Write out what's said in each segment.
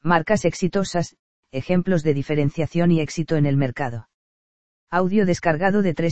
Marcas exitosas, ejemplos de diferenciación y éxito en el mercado. Audio descargado de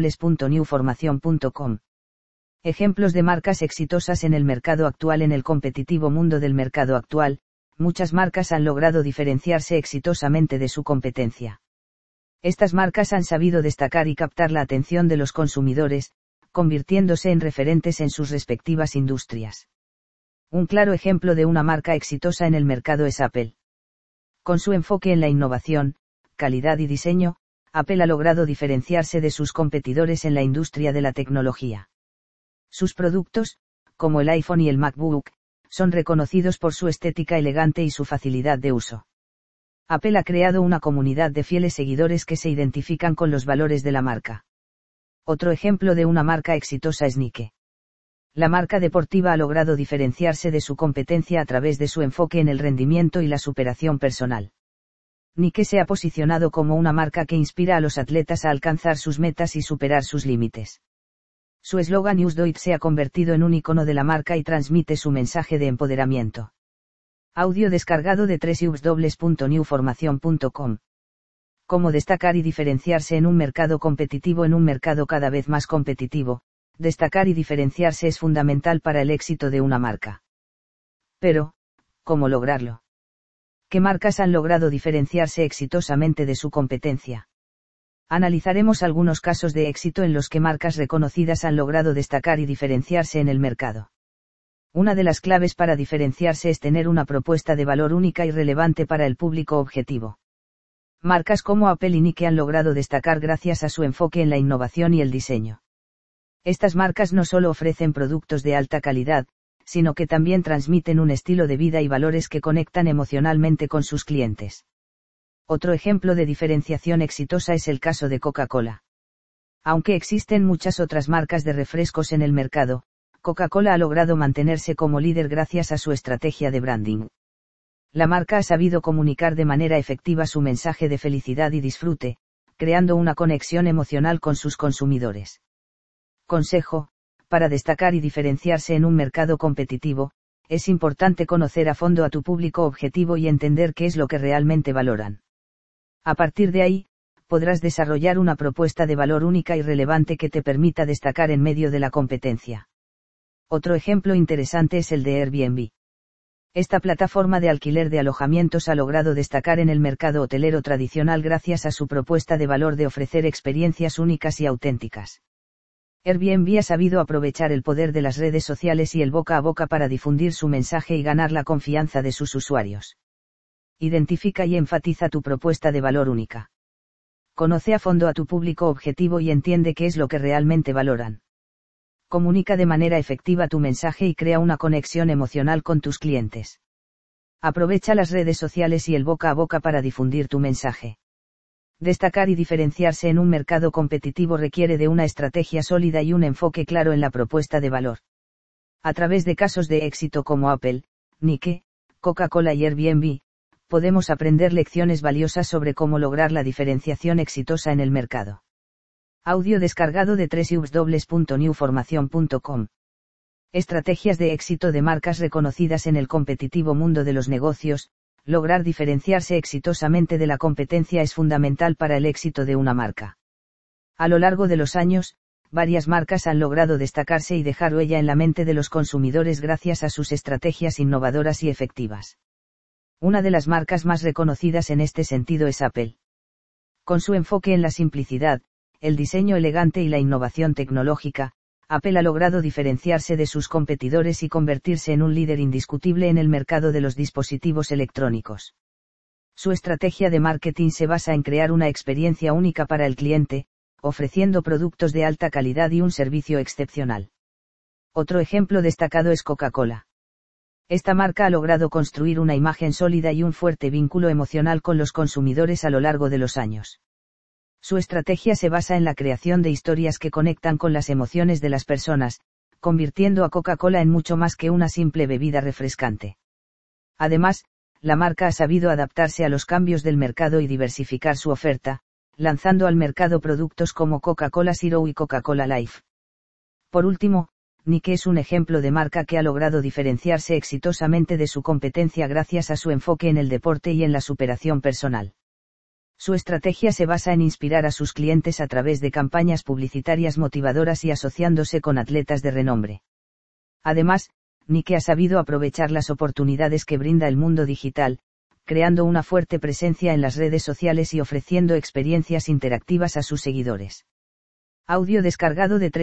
www.newformacion.com. Ejemplos de marcas exitosas en el mercado actual. En el competitivo mundo del mercado actual, muchas marcas han logrado diferenciarse exitosamente de su competencia. Estas marcas han sabido destacar y captar la atención de los consumidores, convirtiéndose en referentes en sus respectivas industrias. Un claro ejemplo de una marca exitosa en el mercado es Apple. Con su enfoque en la innovación, calidad y diseño, Apple ha logrado diferenciarse de sus competidores en la industria de la tecnología. Sus productos, como el iPhone y el MacBook, son reconocidos por su estética elegante y su facilidad de uso. Apple ha creado una comunidad de fieles seguidores que se identifican con los valores de la marca. Otro ejemplo de una marca exitosa es Nike. La marca deportiva ha logrado diferenciarse de su competencia a través de su enfoque en el rendimiento y la superación personal. Nike se ha posicionado como una marca que inspira a los atletas a alcanzar sus metas y superar sus límites. Su eslogan Use It se ha convertido en un icono de la marca y transmite su mensaje de empoderamiento. Audio descargado de www.newformacion.com. Cómo destacar y diferenciarse en un mercado competitivo. En un mercado cada vez más competitivo, destacar y diferenciarse es fundamental para el éxito de una marca. Pero, ¿cómo lograrlo? ¿Qué marcas han logrado diferenciarse exitosamente de su competencia? Analizaremos algunos casos de éxito en los que marcas reconocidas han logrado destacar y diferenciarse en el mercado. Una de las claves para diferenciarse es tener una propuesta de valor única y relevante para el público objetivo. Marcas como Apple y Nike han logrado destacar gracias a su enfoque en la innovación y el diseño. Estas marcas no solo ofrecen productos de alta calidad, sino que también transmiten un estilo de vida y valores que conectan emocionalmente con sus clientes. Otro ejemplo de diferenciación exitosa es el caso de Coca-Cola. Aunque existen muchas otras marcas de refrescos en el mercado, Coca-Cola ha logrado mantenerse como líder gracias a su estrategia de branding. La marca ha sabido comunicar de manera efectiva su mensaje de felicidad y disfrute, creando una conexión emocional con sus consumidores. Consejo: para destacar y diferenciarse en un mercado competitivo, es importante conocer a fondo a tu público objetivo y entender qué es lo que realmente valoran. A partir de ahí, podrás desarrollar una propuesta de valor única y relevante que te permita destacar en medio de la competencia. Otro ejemplo interesante es el de Airbnb. Esta plataforma de alquiler de alojamientos ha logrado destacar en el mercado hotelero tradicional gracias a su propuesta de valor de ofrecer experiencias únicas y auténticas. Airbnb ha sabido aprovechar el poder de las redes sociales y el boca a boca para difundir su mensaje y ganar la confianza de sus usuarios. Identifica y enfatiza tu propuesta de valor única. Conoce a fondo a tu público objetivo y entiende qué es lo que realmente valoran. Comunica de manera efectiva tu mensaje y crea una conexión emocional con tus clientes. Aprovecha las redes sociales y el boca a boca para difundir tu mensaje. Destacar y diferenciarse en un mercado competitivo requiere de una estrategia sólida y un enfoque claro en la propuesta de valor. A través de casos de éxito como Apple, Nike, Coca-Cola y Airbnb, podemos aprender lecciones valiosas sobre cómo lograr la diferenciación exitosa en el mercado. Audio descargado de www.newformacion.com. Estrategias de éxito de marcas reconocidas en el competitivo mundo de los negocios. Lograr diferenciarse exitosamente de la competencia es fundamental para el éxito de una marca. A lo largo de los años, varias marcas han logrado destacarse y dejar huella en la mente de los consumidores gracias a sus estrategias innovadoras y efectivas. Una de las marcas más reconocidas en este sentido es Apple. Con su enfoque en la simplicidad, el diseño elegante y la innovación tecnológica, Apple ha logrado diferenciarse de sus competidores y convertirse en un líder indiscutible en el mercado de los dispositivos electrónicos. Su estrategia de marketing se basa en crear una experiencia única para el cliente, ofreciendo productos de alta calidad y un servicio excepcional. Otro ejemplo destacado es Coca-Cola. Esta marca ha logrado construir una imagen sólida y un fuerte vínculo emocional con los consumidores a lo largo de los años. Su estrategia se basa en la creación de historias que conectan con las emociones de las personas, convirtiendo a Coca-Cola en mucho más que una simple bebida refrescante. Además, la marca ha sabido adaptarse a los cambios del mercado y diversificar su oferta, lanzando al mercado productos como Coca-Cola Zero y Coca-Cola Life. Por último, Nike es un ejemplo de marca que ha logrado diferenciarse exitosamente de su competencia gracias a su enfoque en el deporte y en la superación personal. Su estrategia se basa en inspirar a sus clientes a través de campañas publicitarias motivadoras y asociándose con atletas de renombre. Además, Nike ha sabido aprovechar las oportunidades que brinda el mundo digital, creando una fuerte presencia en las redes sociales y ofreciendo experiencias interactivas a sus seguidores. Audio descargado de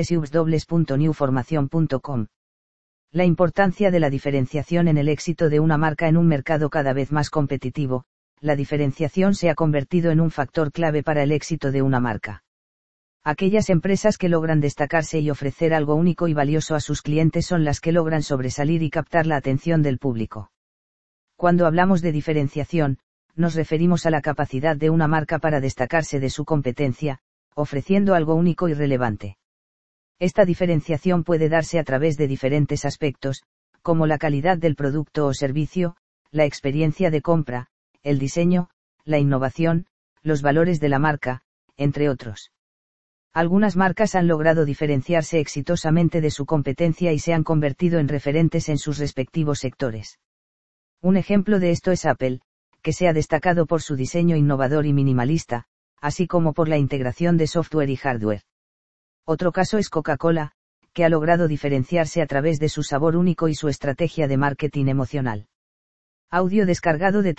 www.newformation.com. La importancia de la diferenciación en el éxito de una marca en un mercado cada vez más competitivo. La diferenciación se ha convertido en un factor clave para el éxito de una marca. Aquellas empresas que logran destacarse y ofrecer algo único y valioso a sus clientes son las que logran sobresalir y captar la atención del público. Cuando hablamos de diferenciación, nos referimos a la capacidad de una marca para destacarse de su competencia, ofreciendo algo único y relevante. Esta diferenciación puede darse a través de diferentes aspectos, como la calidad del producto o servicio, la experiencia de compra, el diseño, la innovación, los valores de la marca, entre otros. Algunas marcas han logrado diferenciarse exitosamente de su competencia y se han convertido en referentes en sus respectivos sectores. Un ejemplo de esto es Apple, que se ha destacado por su diseño innovador y minimalista, así como por la integración de software y hardware. Otro caso es Coca-Cola, que ha logrado diferenciarse a través de su sabor único y su estrategia de marketing emocional. Audio descargado de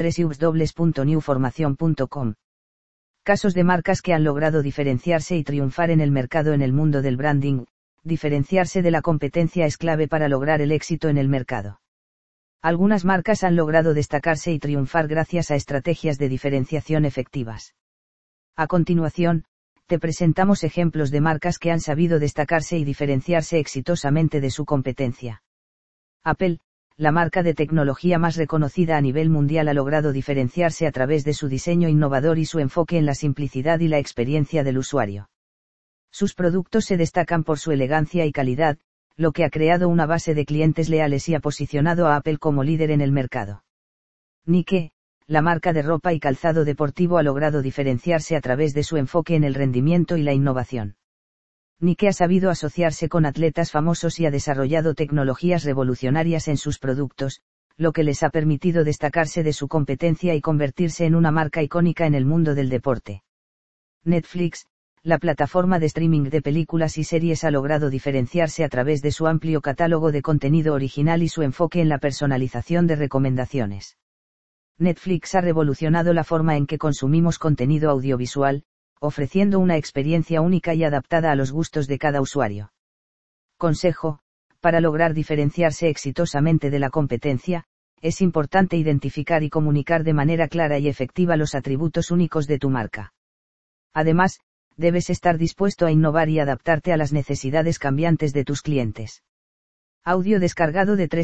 www.newformation.com. Casos de marcas que han logrado diferenciarse y triunfar en el mercado. En el mundo del branding, diferenciarse de la competencia es clave para lograr el éxito en el mercado. Algunas marcas han logrado destacarse y triunfar gracias a estrategias de diferenciación efectivas. A continuación, te presentamos ejemplos de marcas que han sabido destacarse y diferenciarse exitosamente de su competencia. Apple, la marca de tecnología más reconocida a nivel mundial, ha logrado diferenciarse a través de su diseño innovador y su enfoque en la simplicidad y la experiencia del usuario. Sus productos se destacan por su elegancia y calidad, lo que ha creado una base de clientes leales y ha posicionado a Apple como líder en el mercado. Nike, la marca de ropa y calzado deportivo, ha logrado diferenciarse a través de su enfoque en el rendimiento y la innovación. Nike ha sabido asociarse con atletas famosos y ha desarrollado tecnologías revolucionarias en sus productos, lo que les ha permitido destacarse de su competencia y convertirse en una marca icónica en el mundo del deporte. Netflix, la plataforma de streaming de películas y series, ha logrado diferenciarse a través de su amplio catálogo de contenido original y su enfoque en la personalización de recomendaciones. Netflix ha revolucionado la forma en que consumimos contenido audiovisual, ofreciendo una experiencia única y adaptada a los gustos de cada usuario. Consejo: para lograr diferenciarse exitosamente de la competencia, es importante identificar y comunicar de manera clara y efectiva los atributos únicos de tu marca. Además, debes estar dispuesto a innovar y adaptarte a las necesidades cambiantes de tus clientes. Audio descargado de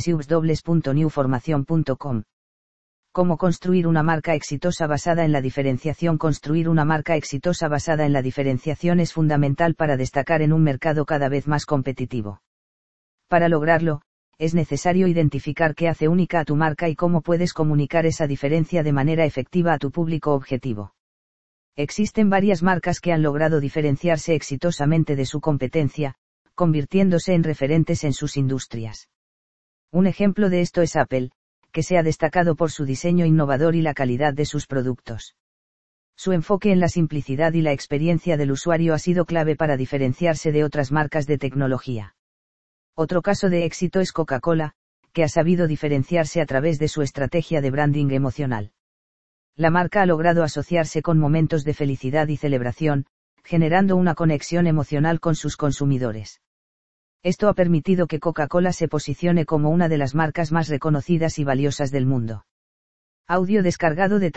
www.newformation.com. ¿Cómo construir una marca exitosa basada en la diferenciación? Construir una marca exitosa basada en la diferenciación es fundamental para destacar en un mercado cada vez más competitivo. Para lograrlo, es necesario identificar qué hace única a tu marca y cómo puedes comunicar esa diferencia de manera efectiva a tu público objetivo. Existen varias marcas que han logrado diferenciarse exitosamente de su competencia, convirtiéndose en referentes en sus industrias. Un ejemplo de esto es Apple, que se ha destacado por su diseño innovador y la calidad de sus productos. Su enfoque en la simplicidad y la experiencia del usuario ha sido clave para diferenciarse de otras marcas de tecnología. Otro caso de éxito es Coca-Cola, que ha sabido diferenciarse a través de su estrategia de branding emocional. La marca ha logrado asociarse con momentos de felicidad y celebración, generando una conexión emocional con sus consumidores. Esto ha permitido que Coca-Cola se posicione como una de las marcas más reconocidas y valiosas del mundo. Audio descargado de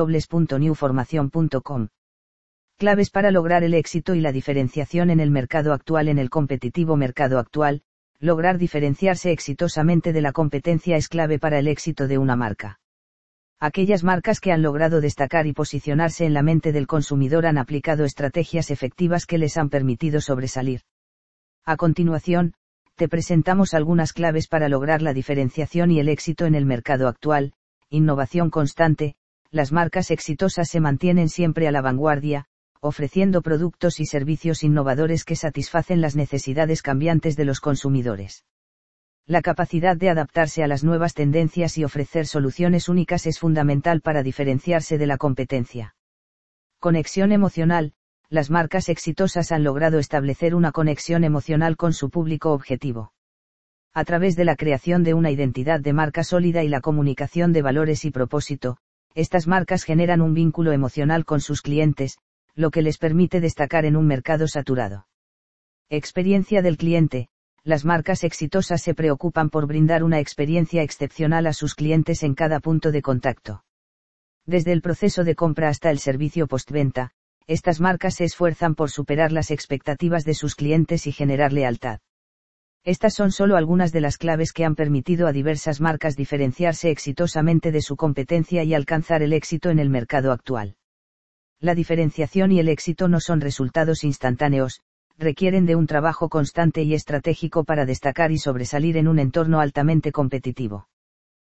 www.newformation.com. Claves para lograr el éxito y la diferenciación en el mercado actual. En el competitivo mercado actual, lograr diferenciarse exitosamente de la competencia es clave para el éxito de una marca. Aquellas marcas que han logrado destacar y posicionarse en la mente del consumidor han aplicado estrategias efectivas que les han permitido sobresalir. A continuación, te presentamos algunas claves para lograr la diferenciación y el éxito en el mercado actual. Innovación constante. Las marcas exitosas se mantienen siempre a la vanguardia, ofreciendo productos y servicios innovadores que satisfacen las necesidades cambiantes de los consumidores. La capacidad de adaptarse a las nuevas tendencias y ofrecer soluciones únicas es fundamental para diferenciarse de la competencia. Conexión emocional. Las marcas exitosas han logrado establecer una conexión emocional con su público objetivo. A través de la creación de una identidad de marca sólida y la comunicación de valores y propósito, estas marcas generan un vínculo emocional con sus clientes, lo que les permite destacar en un mercado saturado. Experiencia del cliente. Las marcas exitosas se preocupan por brindar una experiencia excepcional a sus clientes en cada punto de contacto. Desde el proceso de compra hasta el servicio postventa, estas marcas se esfuerzan por superar las expectativas de sus clientes y generar lealtad. Estas son solo algunas de las claves que han permitido a diversas marcas diferenciarse exitosamente de su competencia y alcanzar el éxito en el mercado actual. La diferenciación y el éxito no son resultados instantáneos, requieren de un trabajo constante y estratégico para destacar y sobresalir en un entorno altamente competitivo.